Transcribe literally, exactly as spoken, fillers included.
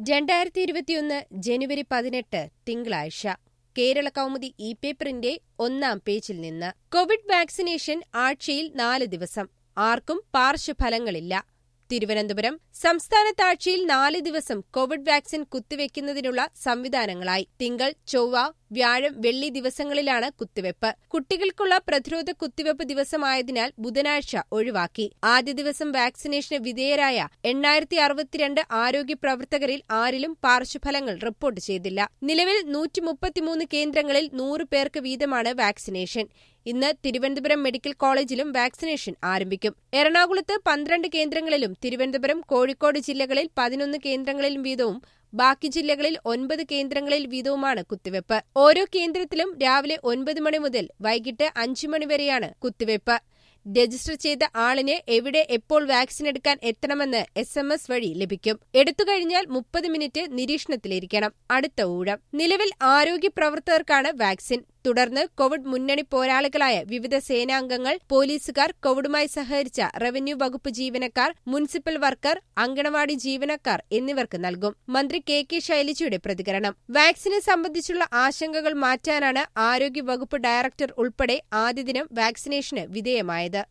രണ്ടായിരത്തി ഇരുപത്തിയൊന്ന് ജനുവരി പതിനെട്ട് തിങ്കളാഴ്ച കേരള കൗമുദി ഇ പേപ്പറിന്റെ ഒന്നാം പേജിൽ നിന്ന് കോവിഡ് വാക്സിനേഷൻ ആഴ്ചയിൽ നാല് ദിവസം ആർക്കും പാർശ്വഫലങ്ങളില്ല. തിരുവനന്തപുരം സംസ്ഥാനത്ത് ആഴ്ചയിൽ നാല് ദിവസം കോവിഡ് വാക്സിൻ കുത്തിവെക്കുന്നതിനുള്ള സംവിധാനങ്ങളായി. തിങ്കൾ, ചൊവ്വ, വ്യാഴം, വെള്ളി ദിവസങ്ങളിലാണ് കുത്തിവെപ്പ്. കുട്ടികൾക്കുള്ള പ്രതിരോധ കുത്തിവെപ്പ് ദിവസമായതിനാൽ ബുധനാഴ്ച ഒഴിവാക്കി. ആദ്യ ദിവസം വാക്സിനേഷന് വിധേയരായ എണ്ണായിരത്തി അറുപത്തിരണ്ട് ആരോഗ്യ പ്രവർത്തകരിൽ ആരിലും പാർശ്വഫലങ്ങൾ റിപ്പോർട്ട് ചെയ്തില്ല. നിലവിൽ നൂറ്റി മുപ്പത്തിമൂന്ന് കേന്ദ്രങ്ങളിൽ നൂറ് പേർക്ക് വീതമാണ് വാക്സിനേഷൻ. ഇന്ന് തിരുവനന്തപുരം മെഡിക്കൽ കോളേജിലും വാക്സിനേഷൻ ആരംഭിക്കും. എറണാകുളത്ത് പന്ത്രണ്ട് കേന്ദ്രങ്ങളിലും തിരുവനന്തപുരം, കോഴിക്കോട് ജില്ലകളിൽ പതിനൊന്ന് കേന്ദ്രങ്ങളിൽ വീതവും ബാക്കി ജില്ലകളിൽ ഒൻപത് കേന്ദ്രങ്ങളിൽ വീതവുമാണ് കുത്തിവെപ്പ്. ഓരോ കേന്ദ്രത്തിലും രാവിലെ ഒൻപത് മണി മുതൽ വൈകിട്ട് അഞ്ച് മണി വരെയാണ് കുത്തിവെപ്പ്. രജിസ്റ്റർ ചെയ്ത ആളിന് എവിടെ എപ്പോൾ വാക്സിൻ എടുക്കാൻ എത്തണമെന്ന് എസ് എം എസ് വഴി ലഭിക്കും. എടുത്തുകഴിഞ്ഞാൽ മുപ്പത് മിനിറ്റ് നിരീക്ഷണത്തിലിരിക്കണം. അടുത്ത ഊഴം. നിലവിൽ ആരോഗ്യ പ്രവർത്തകർക്കാണ് വാക്സിൻ. തുടർന്ന് കോവിഡ് മുന്നണി പോരാളികളായ വിവിധ സേനാംഗങ്ങൾ, പോലീസുകാർ, കോവിഡുമായി സഹകരിച്ച റവന്യൂ വകുപ്പ് ജീവനക്കാർ, മുനിസിപ്പൽ വർക്കർ, അങ്കണവാടി ജീവനക്കാർ എന്നിവർക്ക് നൽകും. മന്ത്രി കെ കെ ശൈലജയുടെ പ്രതികരണം. വാക്സിനെ സംബന്ധിച്ചുള്ള ആശങ്കകൾ മാറ്റാനാണ് ആരോഗ്യ വകുപ്പ് ഡയറക്ടർ ഉൾപ്പെടെ ആദ്യ ദിനം വാക്സിനേഷന് വിധേയമായത്.